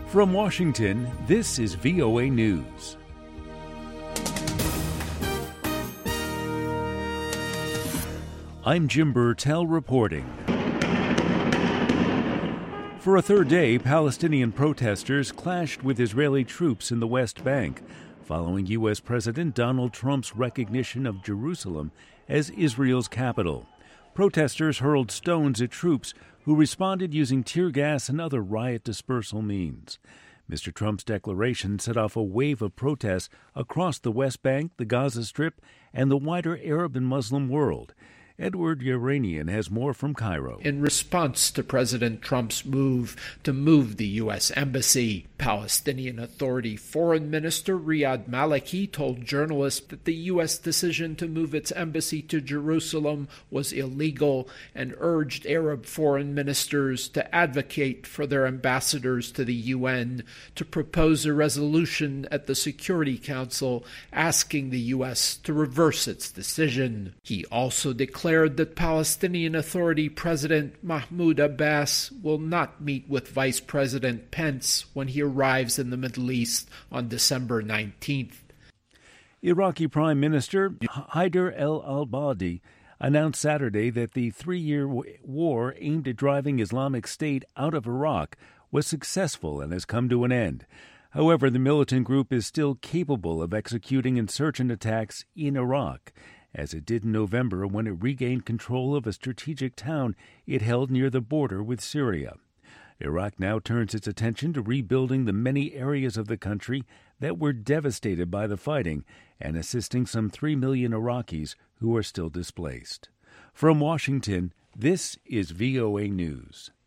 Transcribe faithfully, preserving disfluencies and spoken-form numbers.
From Washington, this is V O A News. I'm Jim Burtell reporting. For a third day, Palestinian protesters clashed with Israeli troops in the West Bank, following U S. President Donald Trump's recognition of Jerusalem as Israel's capital. Protesters hurled stones at troops who responded using tear gas and other riot dispersal means. Mister Trump's declaration set off a wave of protests across the West Bank, the Gaza Strip, and the wider Arab and Muslim world. Edward Yeranian has more from Cairo. In response to President Trump's move to move the U S. Embassy, Palestinian Authority Foreign Minister Riyad Maliki told journalists that the U S decision to move its embassy to Jerusalem was illegal and urged Arab foreign ministers to advocate for their ambassadors to the U N to propose a resolution at the Security Council asking the U S to reverse its decision. He also declared that Palestinian Authority President Mahmoud Abbas will not meet with Vice President Pence when he arrives in the Middle East on December nineteenth. Iraqi Prime Minister Haider al-Abadi announced Saturday that the three-year war aimed at driving Islamic State out of Iraq was successful and has come to an end. However, the militant group is still capable of executing insurgent attacks in Iraq, as it did in November when it regained control of a strategic town it held near the border with Syria. Iraq now turns its attention to rebuilding the many areas of the country that were devastated by the fighting and assisting some three million Iraqis who are still displaced. From Washington, this is V O A News.